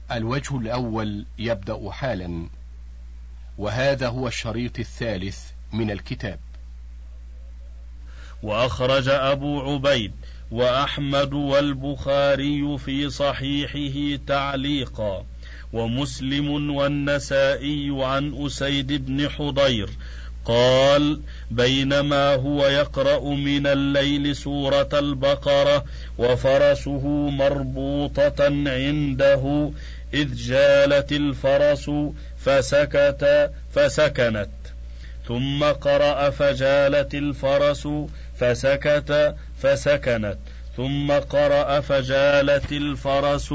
الوجه الأول يبدأ حالا، وهذا هو الشريط الثالث من الكتاب. وأخرج أبو عبيد وأحمد والبخاري في صحيحه تعليقا، ومسلم والنسائي عن أسيد بن حضير قال: بينما هو يقرأ من الليل سورة البقرة وفرسه مربوطة عنده إذ جالت الفرس فسكنت، ثم قرأ فجالت الفرس فسكنت، ثم قرأ فجالت الفرس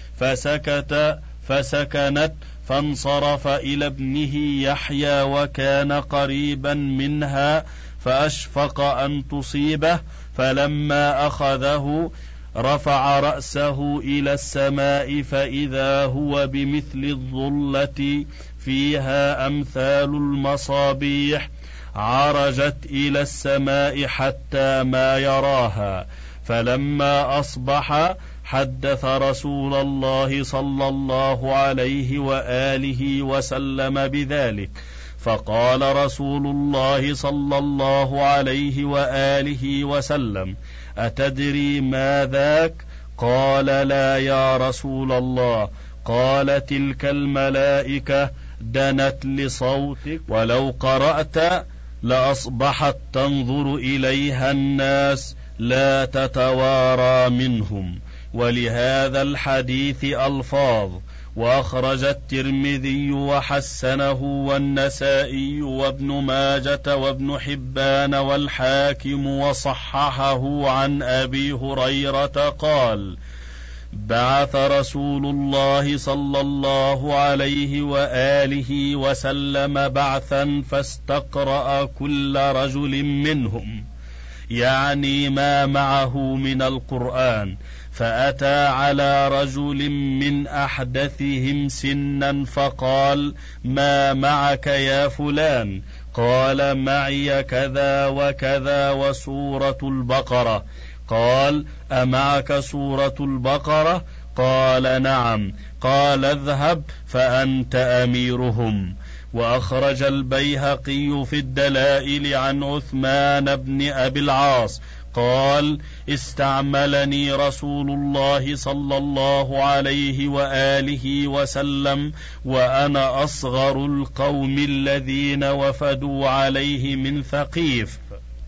فسكنت، فانصرف إلى ابنه يحيى وكان قريبا منها فأشفق أن تصيبه، فلما أخذه رفع رأسه إلى السماء فإذا هو بمثل الظلة فيها أمثال المصابيح عرجت إلى السماء حتى ما يراها. فلما أصبح حدث رسول الله صلى الله عليه وآله وسلم بذلك، فقال رسول الله صلى الله عليه وآله وسلم: أتدري ما ذاك؟ قال: لا يا رسول الله. قال: تلك الملائكة دنت لصوتك، ولو قرأت لأصبحت تنظر إليها الناس لا تتوارى منهم. ولهذا الحديث ألفاظ، وأخرج الترمذي وحسنه والنسائي وابن ماجة وابن حبان والحاكم وصححه عن أبي هريرة قال: بعث رسول الله صلى الله عليه وآله وسلم بعثا فاستقرأ كل رجل منهم، يعني ما معه من القرآن، فأتى على رجل من أحدثهم سنا فقال: ما معك يا فلان؟ قال: معي كذا وكذا وسورة البقرة. قال: أمعك سورة البقرة؟ قال: نعم. قال: اذهب فأنت أميرهم. وأخرج البيهقي في الدلائل عن عثمان بن أبي العاص قال: استعملني رسول الله صلى الله عليه وآله وسلم وأنا أصغر القوم الذين وفدوا عليه من ثقيف،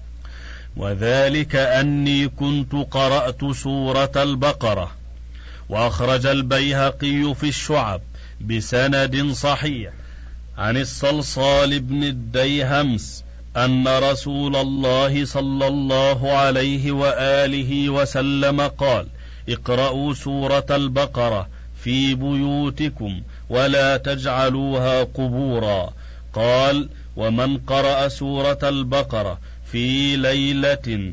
وذلك أني كنت قرأت سورة البقرة. وأخرج البيهقي في الشعب بسند صحيح عن الصلصال بن الديهمس أن رسول الله صلى الله عليه وآله وسلم قال: اقرأوا سورة البقرة في بيوتكم ولا تجعلوها قبورا. قال: ومن قرأ سورة البقرة في ليلة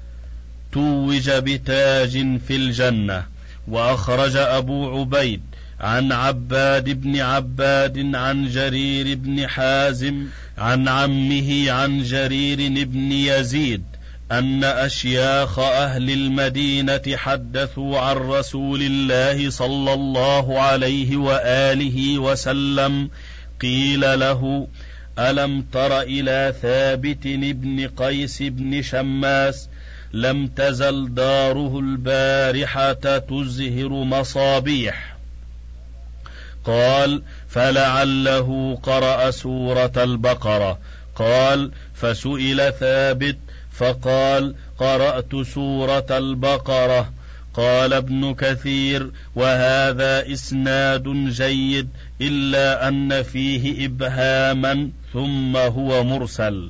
توج بتاج في الجنة. وأخرج أبو عبيد عن عباد بن عباد عن جرير بن حازم عن عمه عن جرير بن يزيد أن أشياخ أهل المدينة حدثوا عن رسول الله صلى الله عليه وآله وسلم قيل له: ألم تر إلى ثابت بن قيس بن شماس لم تزل داره البارحة تزهر مصابيح؟ قال: فلعله قرأ سورة البقرة. قال: فسئل ثابت فقال: قرأت سورة البقرة. قال ابن كثير: وهذا إسناد جيد إلا أن فيه إبهاما ثم هو مرسل.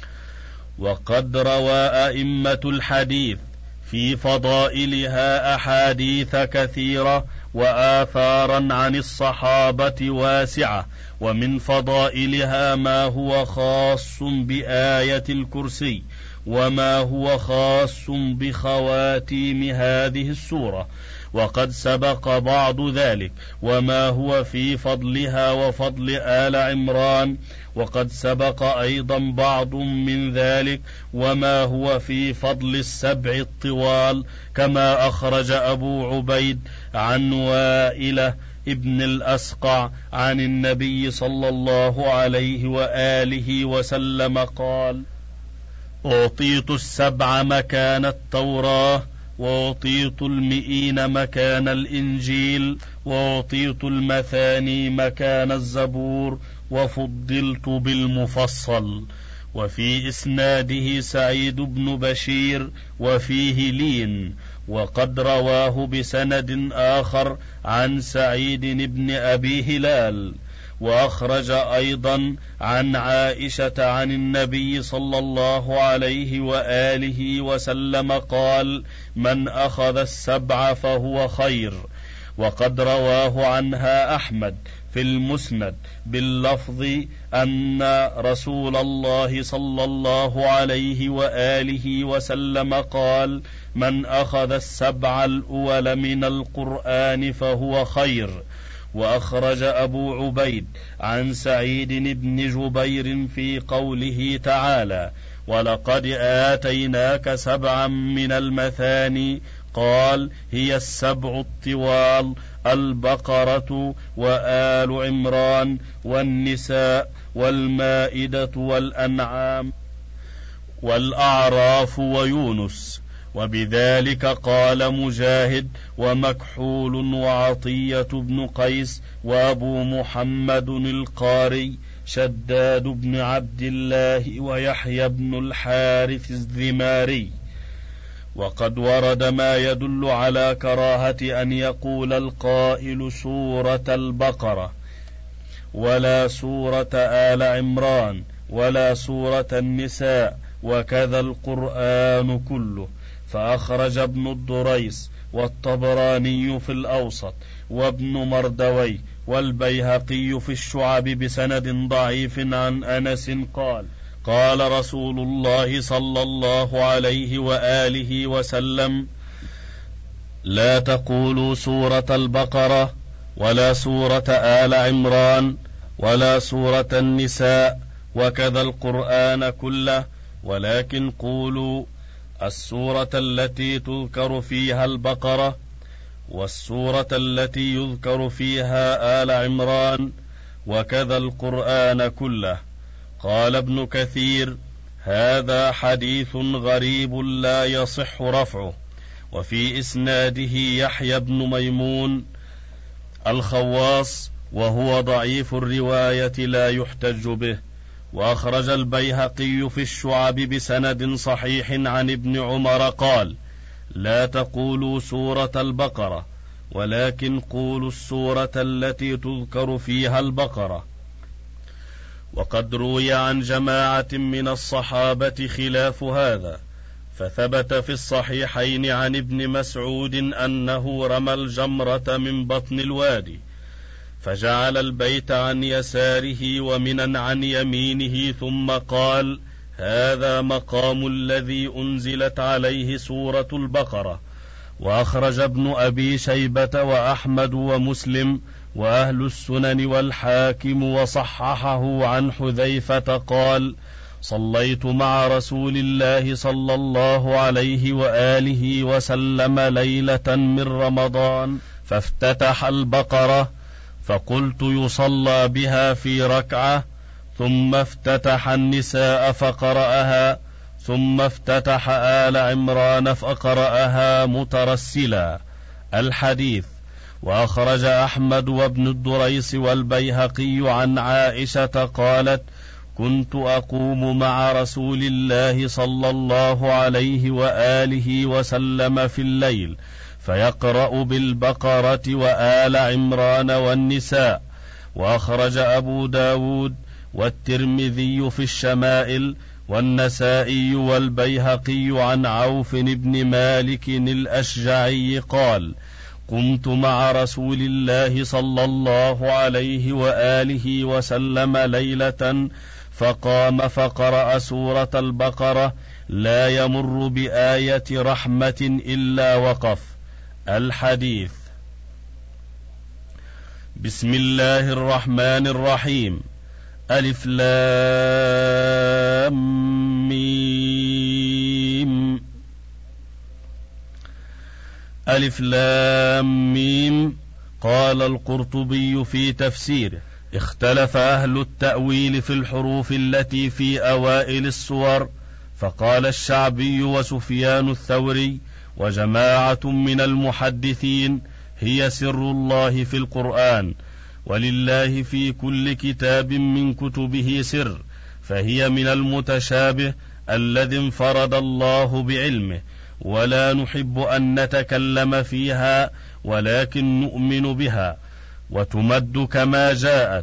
وقد روى أئمة الحديث في فضائلها أحاديث كثيرة وآثارا عن الصحابة واسعة، ومن فضائلها ما هو خاص بآية الكرسي، وما هو خاص بخواتيم هذه السورة، وقد سبق بعض ذلك وما هو في فضلها وفضل آل عمران، وقد سبق أيضا بعض من ذلك وما هو في فضل السبع الطوال، كما أخرج أبو عبيد عن وائلة ابن الأسقع عن النبي صلى الله عليه وآله وسلم قال: أعطيت السبع مكان التوراة، وأعطيت 100 مكان الإنجيل، وأعطيت 200 مكان الزبور، وفضلت بالمفصل. وفي إسناده سعيد بن بشير وفيه لين، وقد رواه بسند آخر عن سعيد بن أبي هلال. وأخرج أيضا عن عائشة عن النبي صلى الله عليه وآله وسلم قال: من أخذ السبع فهو خير. وقد رواه عنها أحمد في المسند باللفظ أن رسول الله صلى الله عليه وآله وسلم قال: من أخذ السبع الأول من القرآن فهو خير. وأخرج أبو عبيد عن سعيد بن جبير في قوله تعالى: ولقد آتيناك 7 من المثاني، قال: هي السبع الطوال: البقرة وآل عمران والنساء والمائدة والأنعام والأعراف ويونس. وبذلك قال مجاهد ومكحول وعطية بن قيس وأبو محمد القاري شداد بن عبد الله ويحيى بن الحارث الذماري. وقد ورد ما يدل على كراهة أن يقول القائل سورة البقرة ولا سورة آل عمران ولا سورة النساء، وكذا القرآن كله. فأخرج ابن الدريس والطبراني في الأوسط وابن مردوي والبيهقي في الشعب بسند ضعيف عن أنس قال: قال رسول الله صلى الله عليه وآله وسلم: لا تقولوا سورة البقرة ولا سورة آل عمران ولا سورة النساء، وكذا القرآن كله، ولكن قولوا السورة التي تذكر فيها البقرة والسورة التي يذكر فيها آل عمران، وكذا القرآن كله. قال ابن كثير: هذا حديث غريب لا يصح رفعه، وفي إسناده يحيى بن ميمون الخواص وهو ضعيف الرواية لا يحتج به. وأخرج البيهقي في الشعب بسند صحيح عن ابن عمر قال: لا تقولوا سورة البقرة ولكن قولوا السورة التي تذكر فيها البقرة. وقد روي عن جماعة من الصحابة خلاف هذا، فثبت في الصحيحين عن ابن مسعود أنه رمى الجمرة من بطن الوادي، فجعل البيت عن يساره ومنا عن يمينه، ثم قال: هذا مقام الذي أنزلت عليه سورة البقرة. وأخرج ابن أبي شيبة وأحمد ومسلم وأهل السنن والحاكم وصححه عن حذيفة قال: صليت مع رسول الله صلى الله عليه وآله وسلم ليلة من رمضان، فافتتح البقرة، فقلت يصلى بها في ركعة، ثم افتتح النساء فقرأها، ثم افتتح آل عمران فقرأها مترسلا. الحديث. وأخرج أحمد وابن الدريس والبيهقي عن عائشة قالت: كنت أقوم مع رسول الله صلى الله عليه وآله وسلم في الليل فيقرأ بالبقرة وآل عمران والنساء. وأخرج أبو داود والترمذي في الشمائل والنسائي والبيهقي عن عوف بن مالك الأشجعي قال: قمت مع رسول الله صلى الله عليه وآله وسلم ليلة فقام فقرأ سورة البقرة لا يمر بآية رحمة إلا وقف. الحديث. بسم الله الرحمن الرحيم. ألف لام ميم. ألف لام ميم. قال القرطبي في تفسيره: اختلف أهل التأويل في الحروف التي في أوائل السور، فقال الشعبي وسفيان الثوري وجماعة من المحدثين: هي سر الله في القرآن، ولله في كل كتاب من كتبه سر، فهي من المتشابه الذي انفرد الله بعلمه، ولا نحب أن نتكلم فيها ولكن نؤمن بها وتمد كما جاءت.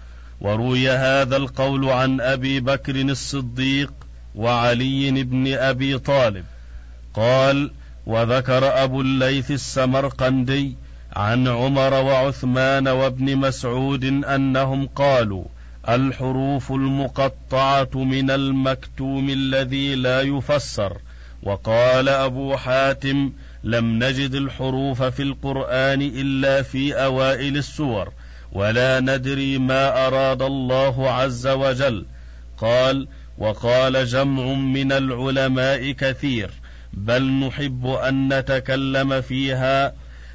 وروي هذا القول عن أبي بكر الصديق وعلي بن أبي طالب. قال: وذكر أبو الليث السمرقندي عن عمر وعثمان وابن مسعود أنهم قالوا: الحروف المقطعة من المكتوم الذي لا يفسر. وقال أبو حاتم: لم نجد الحروف في القرآن إلا في أوائل السور، ولا ندري ما أراد الله عز وجل. قال: وقال جمع من العلماء كثير، بل نحب أن نتكلم فيها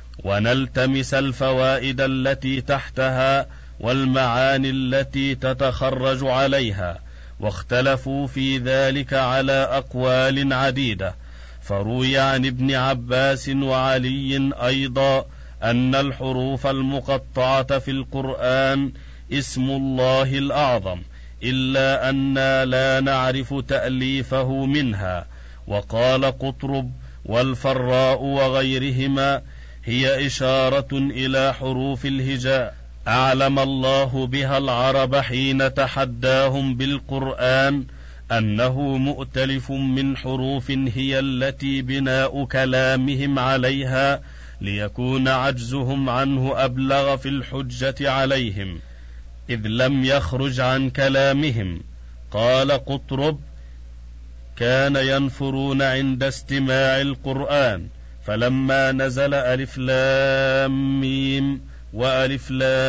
ونلتمس الفوائد التي تحتها والمعاني التي تتخرج عليها. واختلفوا في ذلك على أقوال عديدة. فروي عن ابن عباس وعلي أيضا أن الحروف المقطعة في القرآن اسم الله الأعظم، إلا أننا لا نعرف تأليفه منها. وقال قطرب والفراء وغيرهما: هي إشارة إلى حروف الهجاء أعلم الله بها العرب حين تحداهم بالقرآن أنه مؤتلف من حروف هي التي بناء كلامهم عليها، ليكون عجزهم عنه أبلغ في الحجة عليهم، إذ لم يخرج عن كلامهم. قال قطرب: كان ينفرون عند استماع القرآن، فلما نزل ألف لام ميم وألف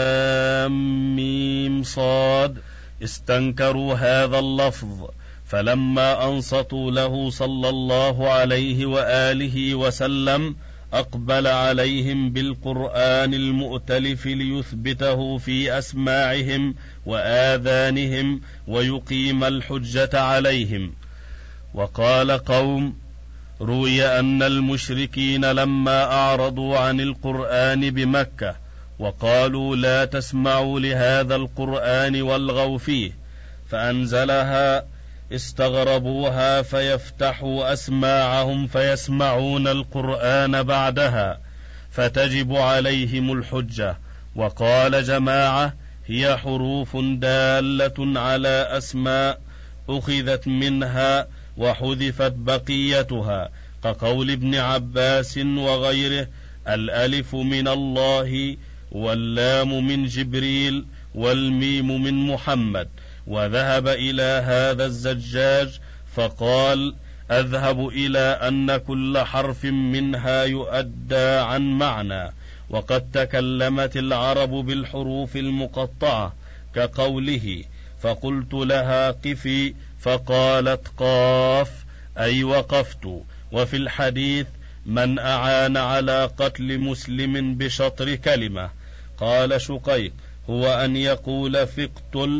لام ميم صاد استنكروا هذا اللفظ، فلما أنصتوا له صلى الله عليه وآله وسلم أقبل عليهم بالقرآن المؤتلف ليثبته في أسماعهم وآذانهم ويقيم الحجة عليهم. وقال قوم: روي أن المشركين لما أعرضوا عن القرآن بمكة وقالوا لا تسمعوا لهذا القرآن والغوا فيه، فأنزلها استغربوها فيفتحوا أسماعهم فيسمعون القرآن بعدها، فتجب عليهم الحجة. وقال جماعة: هي حروف دالة على أسماء أخذت منها وحذفت بقيتها، كقول ابن عباس وغيره: الألف من الله، واللام من جبريل، والميم من محمد. وذهب إلى هذا الزجاج فقال: أذهب إلى أن كل حرف منها يؤدى عن معنى، وقد تكلمت العرب بالحروف المقطعة كقوله: فقلت لها قفي فقالت قاف، أي وقفت. وفي الحديث: من أعان على قتل مسلم بشطر كلمة. قال شقيق: هو أن يقول فاقتل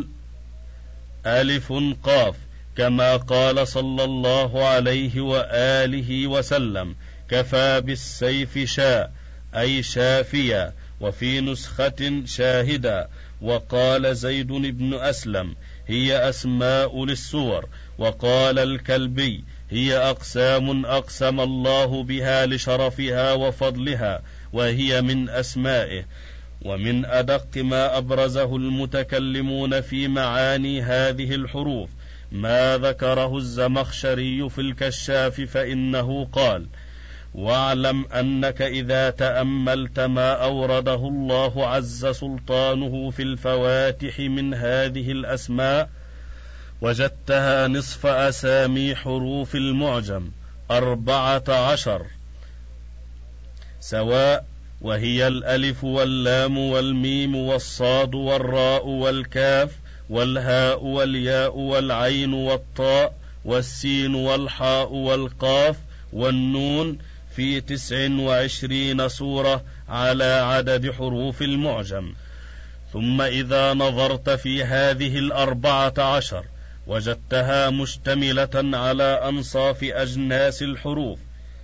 ألف قاف، كما قال صلى الله عليه وآله وسلم: كفى بالسيف شاء، أي شافيا، وفي نسخة شاهدا. وقال زيد بن أسلم: هي أسماء للسور. وقال الكلبي: هي أقسام أقسم الله بها لشرفها وفضلها، وهي من أسمائه. ومن أدق ما أبرزه المتكلمون في معاني هذه الحروف ما ذكره الزمخشري في الكشاف، فإنه قال: واعلم أنك إذا تأملت ما أورده الله عز سلطانه في الفواتح من هذه الأسماء وجدتها نصف أسامي حروف المعجم 14، سواء، وهي الألف واللام والميم والصاد والراء والكاف والهاء والياء والعين والطاء والسين والحاء والقاف والنون في 29 سورة على عدد حروف المعجم. ثم إذا نظرت في هذه 14 وجدتها مشتملة على أنصاف أجناس الحروف.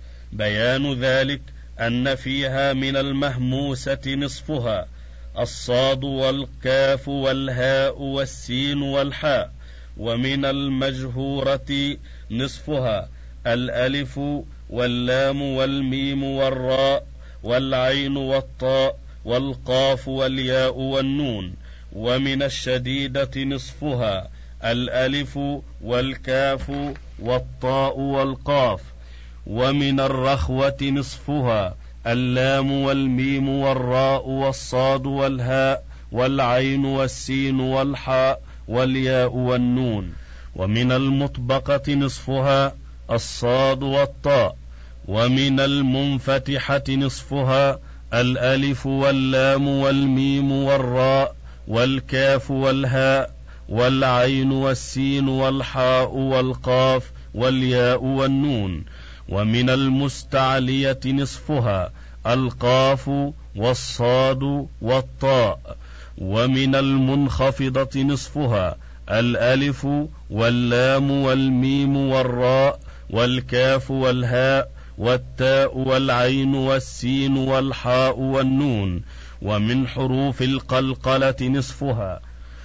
بيان ذلك أن فيها من المهموسة نصفها الصاد والكاف والهاء والسين والحاء، ومن المجهورة نصفها الألف واللام والميم والراء والعين والطاء والقاف والياء والنون، ومن الشديدة نصفها الألف والكاف والطاء والقاف، ومن الرخوة نصفها اللام والميم والراء والصاد والهاء والعين والسين والحاء والياء والنون، ومن المطبقة نصفها الصاد والطاء، ومن المنفتحة نصفها الألف واللام والميم والراء والكاف والهاء والعين والسين والحاء والقاف والياء والنون، ومن المستعلية نصفها القاف والصاد والطاء، ومن المنخفضة نصفها الألف واللام والميم والراء والكاف والهاء والتاء والعين والسين والحاء والنون، ومن حروف القلقلة نصفها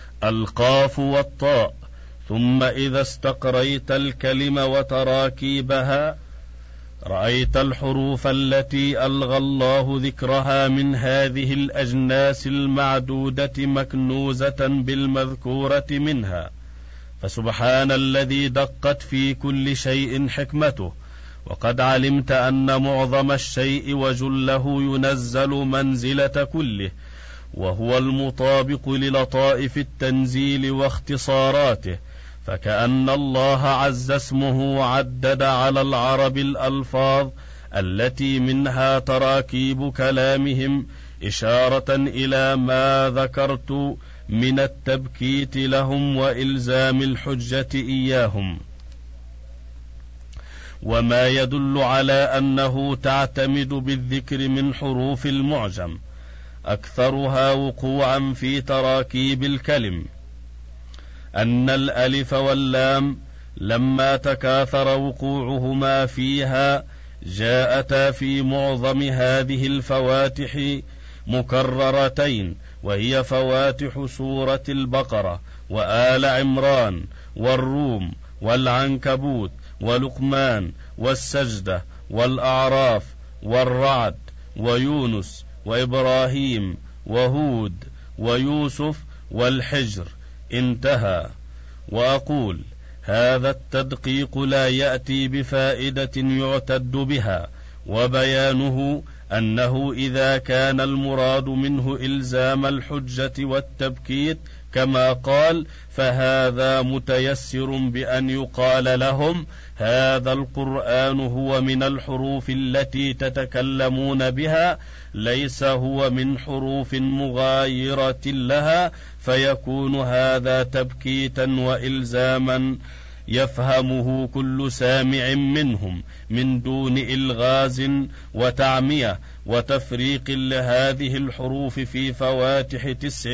القاف والطاء. ثم إذا استقريت الكلمة وتراكيبها رأيت الحروف التي ألغى الله ذكرها من هذه الأجناس المعدودة مكنوزة بالمذكورة منها. فسبحان الذي دقت في كل شيء حكمته، وقد علمت أن معظم الشيء وجله ينزل منزلة كله، وهو المطابق للطائف التنزيل واختصاراته. فكأن الله عز اسمه عدد على العرب الألفاظ التي منها تراكيب كلامهم، إشارة إلى ما ذكرت من التبكيت لهم وإلزام الحجة إياهم، وما يدل على أنه تعتمد بالذكر من حروف المعجم أكثرها وقوعا في تراكيب الكلم، أن الألف واللام لما تكاثر وقوعهما فيها جاءتا في معظم هذه الفواتح مكررتين، وهي فواتح سورة البقرة وآل عمران والروم والعنكبوت ولقمان والسجدة والأعراف والرعد ويونس وإبراهيم وهود ويوسف والحجر. انتهى. وأقول هذا التدقيق لا يأتي بفائدة يعتد بها، وبيانه أنه إذا كان المراد منه إلزام الحجة والتبكيت كما قال، فهذا متيسر بأن يقال لهم هذا القرآن هو من الحروف التي تتكلمون بها، ليس هو من حروف مغايرة لها، فيكون هذا تبكيتا وإلزاما يفهمه كل سامع منهم من دون إلغاز وتعمية وتفريق لهذه الحروف في فواتح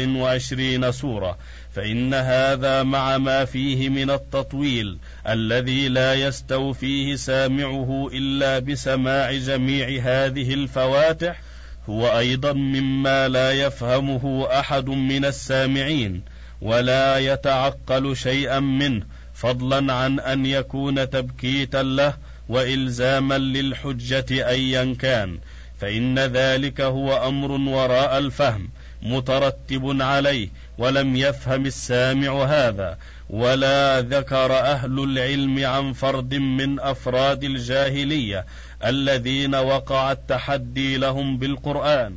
29 سورة. فإن هذا مع ما فيه من التطويل الذي لا يستوفيه سامعه إلا بسماع جميع هذه الفواتح هو أيضا مما لا يفهمه أحد من السامعين ولا يتعقل شيئا منه، فضلا عن أن يكون تبكيتا له وإلزاما للحجة أيا كان، فإن ذلك هو أمر وراء الفهم مترتب عليه، ولم يفهم السامع هذا، ولا ذكر أهل العلم عن فرد من أفراد الجاهلية الذين وقع التحدي لهم بالقرآن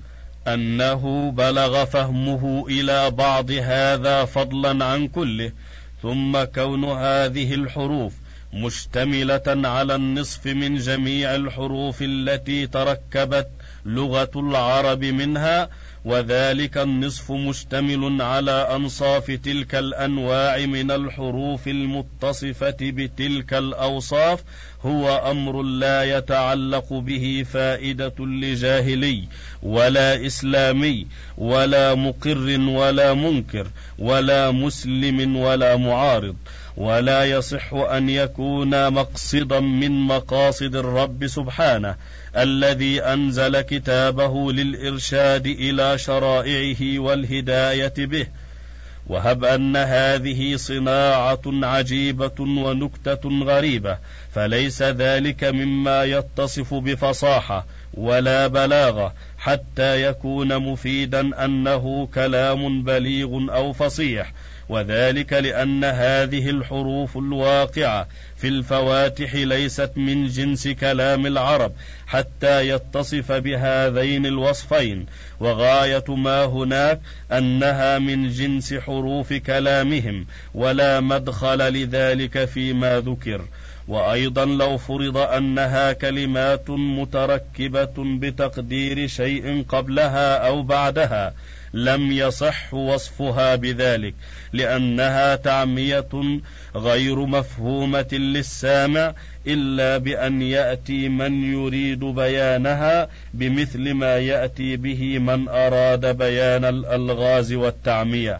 أنه بلغ فهمه إلى بعض هذا فضلا عن كله. ثم كون هذه الحروف مشتملة على النصف من جميع الحروف التي تركبت لغة العرب منها، وذلك النصف مشتمل على أنصاف تلك الأنواع من الحروف المتصفة بتلك الأوصاف، هو أمر لا يتعلق به فائدة لجاهلي ولا إسلامي ولا مقر ولا منكر ولا مسلم ولا معارض، ولا يصح أن يكون مقصدا من مقاصد الرب سبحانه الذي أنزل كتابه للإرشاد إلى شرائعه والهداية به. وهب أن هذه صناعة عجيبة ونكتة غريبة، فليس ذلك مما يتصف بفصاحة ولا بلاغة حتى يكون مفيدا أنه كلام بليغ أو فصيح، وذلك لأن هذه الحروف الواقعة في الفواتح ليست من جنس كلام العرب حتى يتصف بهذين الوصفين، وغاية ما هناك أنها من جنس حروف كلامهم، ولا مدخل لذلك فيما ذكر. وأيضا لو فرض أنها كلمات متركبة بتقدير شيء قبلها أو بعدها لم يصح وصفها بذلك، لأنها تعمية غير مفهومة للسامع إلا بأن يأتي من يريد بيانها بمثل ما يأتي به من أراد بيان الألغاز والتعمية،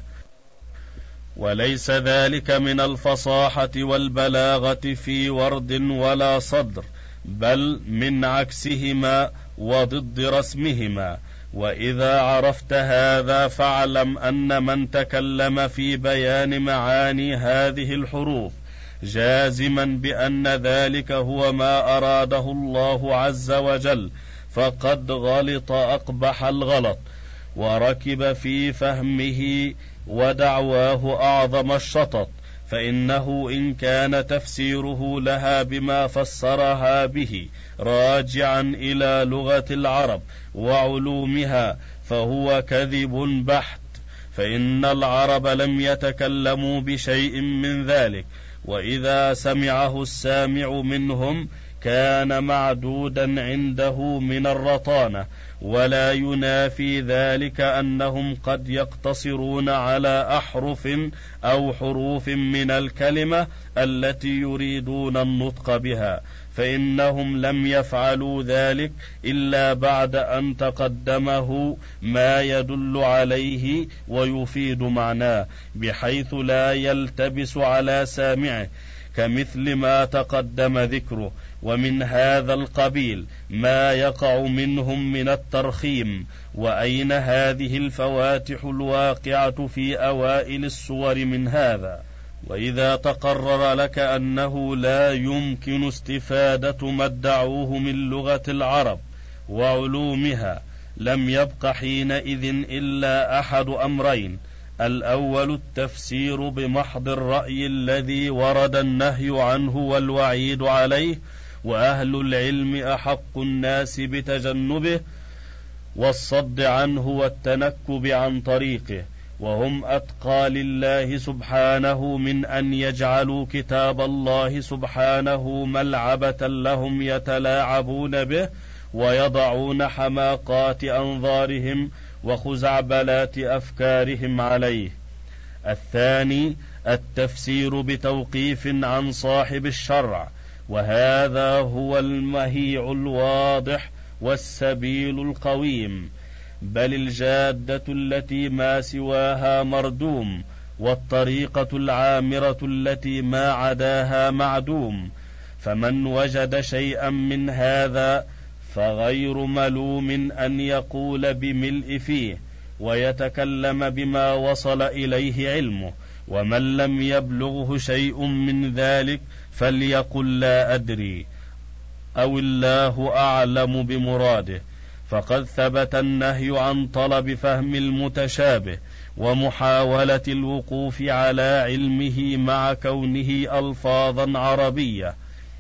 وليس ذلك من الفصاحة والبلاغة في ورد ولا صدر، بل من عكسهما وضد رسمهما. وإذا عرفت هذا فاعلم أن من تكلم في بيان معاني هذه الحروف جازما بأن ذلك هو ما أراده الله عز وجل فقد غلط أقبح الغلط، وركب في فهمه ودعواه أعظم الشطط. فإنه إن كان تفسيره لها بما فسرها به راجعا إلى لغة العرب وعلومها فهو كذب بحت، فإن العرب لم يتكلموا بشيء من ذلك، وإذا سمعه السامع منهم كان معدودا عنده من الرطانة، ولا ينافي ذلك أنهم قد يقتصرون على أحرف أو حروف من الكلمة التي يريدون النطق بها، فإنهم لم يفعلوا ذلك إلا بعد أن تقدمه ما يدل عليه ويفيد معناه بحيث لا يلتبس على سامعه، كمثل ما تقدم ذكره. ومن هذا القبيل ما يقع منهم من الترخيم. وأين هذه الفواتح الواقعة في أوائل السور من هذا؟ وإذا تقرر لك أنه لا يمكن استفادة ما ادعوه من لغة العرب وعلومها، لم يبق حينئذ إلا أحد أمرين: الأول التفسير بمحض الرأي الذي ورد النهي عنه والوعيد عليه، وأهل العلم أحق الناس بتجنبه والصد عنه والتنكب عن طريقه، وهم أتقى لله سبحانه من أن يجعلوا كتاب الله سبحانه ملعبة لهم يتلاعبون به ويضعون حماقات أنظارهم وخزعبلات أفكارهم عليه. الثاني التفسير بتوقيف عن صاحب الشرع، وهذا هو المهيع الواضح والسبيل القويم، بل الجادة التي ما سواها مردوم، والطريقة العامرة التي ما عداها معدوم. فمن وجد شيئا من هذا فغير ملوم أن يقول بملء فيه ويتكلم بما وصل إليه علمه، ومن لم يبلغه شيء من ذلك فليقل لا أدري أو الله أعلم بمراده. فقد ثبت النهي عن طلب فهم المتشابه ومحاولة الوقوف على علمه مع كونه ألفاظا عربية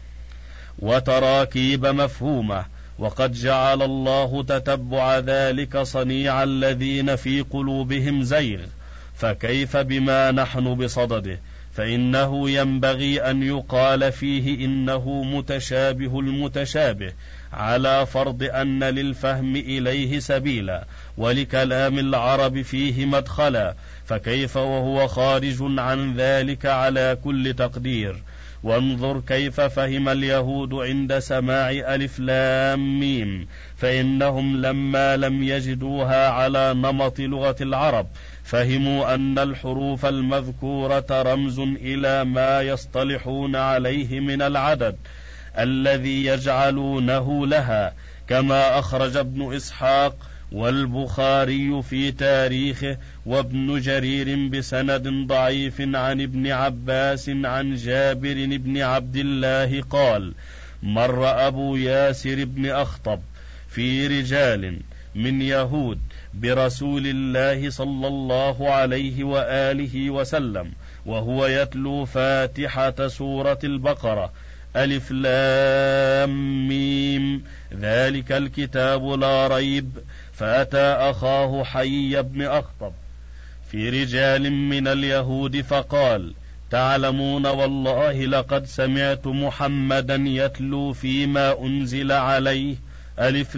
وتراكيب مفهومة، وقد جعل الله تتبع ذلك صنيع الذين في قلوبهم زيغ، فكيف بما نحن بصدده؟ فإنه ينبغي أن يقال فيه إنه متشابه المتشابه على فرض أن للفهم إليه سبيلا ولكلام العرب فيه مدخلا، فكيف وهو خارج عن ذلك على كل تقدير؟ وانظر كيف فهم اليهود عند سماع ألف لام ميم، فإنهم لما لم يجدوها على نمط لغة العرب فهموا أن الحروف المذكورة رمز إلى ما يصطلحون عليه من العدد الذي يجعلونه لها، كما أخرج ابن إسحاق والبخاري في تاريخه وابن جرير بسند ضعيف عن ابن عباس عن جابر بن عبد الله قال: مر أبو ياسر بن أخطب في رجال من يهود برسول الله صلى الله عليه وآله وسلم وهو يتلو فاتحة سورة البقرة: ألف لام ميم ذلك الكتاب لا ريب. فأتى أخاه حيي بن أخطب في رجال من اليهود فقال: تعلمون والله لقد سمعت محمدا يتلو فيما أنزل عليه ألف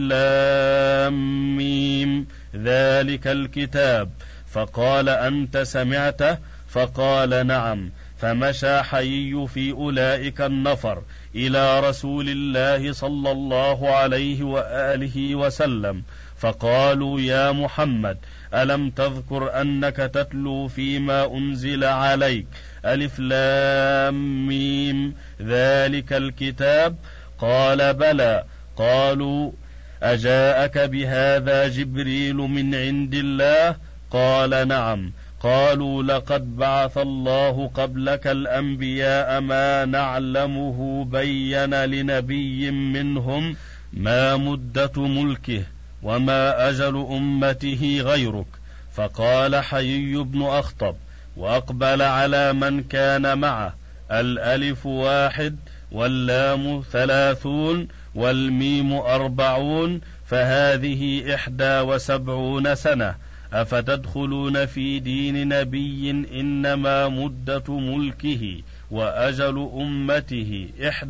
لام ميم ذلك الكتاب. فقال: أنت سمعته؟ فقال: نعم. فمشى حيي في أولئك النفر إلى رسول الله صلى الله عليه وآله وسلم فقالوا: يا محمد، ألم تذكر أنك تتلو فيما أنزل عليك ألف لام ميم ذلك الكتاب؟ قال: بلى. قالوا: أجاءك بهذا جبريل من عند الله؟ قال: نعم. قالوا: لقد بعث الله قبلك الأنبياء ما نعلمه بين لنبي منهم ما مدة ملكه وما أجل أمته غيرك. فقال حيي بن أخطب وأقبل على من كان معه: الألف 1 واللام 30 والميم 40 فهذه 71 سنة. أفتدخلون في دين نبي إنما مدة ملكه وأجل أمته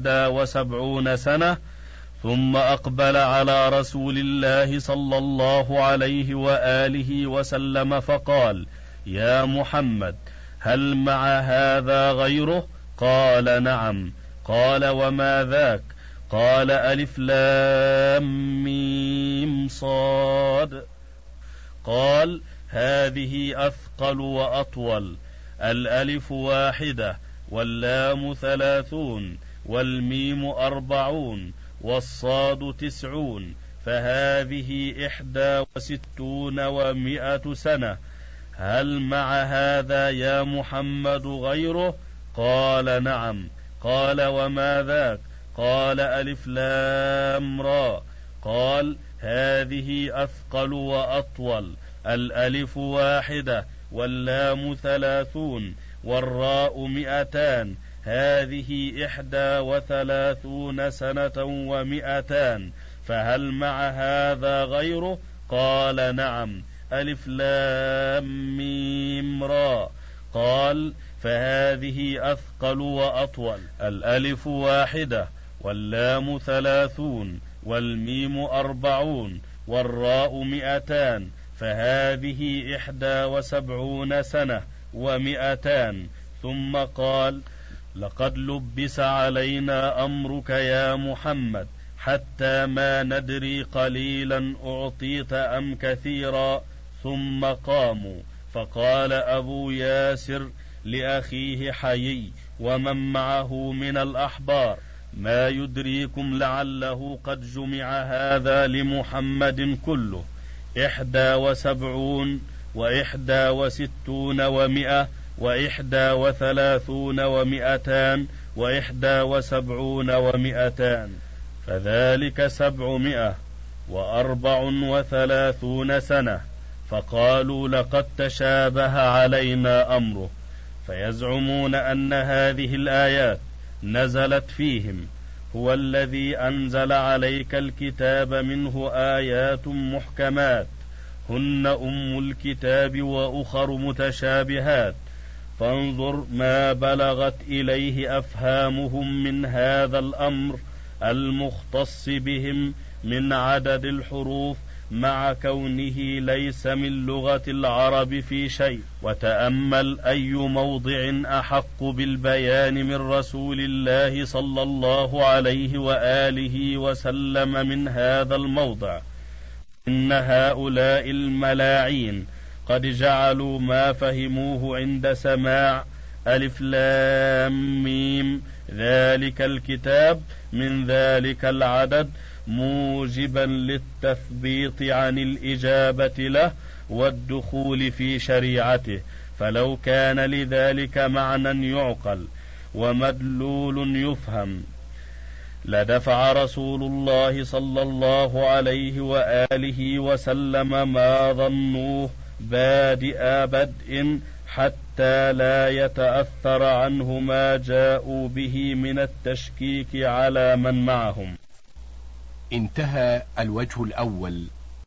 71 سنة؟ ثم أقبل على رسول الله صلى الله عليه وآله وسلم فقال: يا محمد، هل مع هذا غيره؟ قال: نعم. قال: وما ذاك؟ قال: ألف لام ميم صاد. قال: هذه أثقل وأطول، الألف 1 واللام 30 والميم 40 والصاد 90 فهذه 61 و100 سنة. هل مع هذا يا محمد غيره؟ قال: نعم. قال: وما ذاك؟ قال: ألف لام را. قال: هذه أثقل وأطول، الألف 1 واللام 30 والراء 200 هذه 31 سنة و200 فهل مع هذا غيره؟ قال: نعم. ألف لام ميم را. قال: فهذه أثقل وأطول، الألف 1 واللام 30 والميم 40 والراء 200 فهذه 71 سنة و200. ثم قال: لقد لبس علينا أمرك يا محمد حتى ما ندري قليلا أعطيت أم كثيرا. ثم قاموا، فقال أبو ياسر لأخيه حيي ومن معه من الأحبار: ما يدريكم لعله قد جمع هذا لمحمد كله 71 و61 و100 و31 و200 و71 و200 فذلك 734 سنة. فقالوا: لقد تشابه علينا أمره. فيزعمون أن هذه الآيات نزلت فيهم: هو الذي أنزل عليك الكتاب منه آيات محكمات هن أم الكتاب وأخر متشابهات. فانظر ما بلغت إليه أفهامهم من هذا الأمر المختص بهم من عدد الحروف مع كونه ليس من لغة العرب في شيء. وتأمل أي موضع أحق بالبيان من رسول الله صلى الله عليه وآله وسلم من هذا الموضع. إن هؤلاء الملاعين قد جعلوا ما فهموه عند سماع ألف لام ميم ذلك الكتاب من ذلك العدد موجبا للتثبيط عن الإجابة له والدخول في شريعته، فلو كان لذلك معنى يعقل ومدلول يفهم لدفع رسول الله صلى الله عليه وآله وسلم ما ظنوه بادئ بدء حتى لا يتأثر عنه ما جاءوا به من التشكيك على من معهم. انتهى الوجه الأول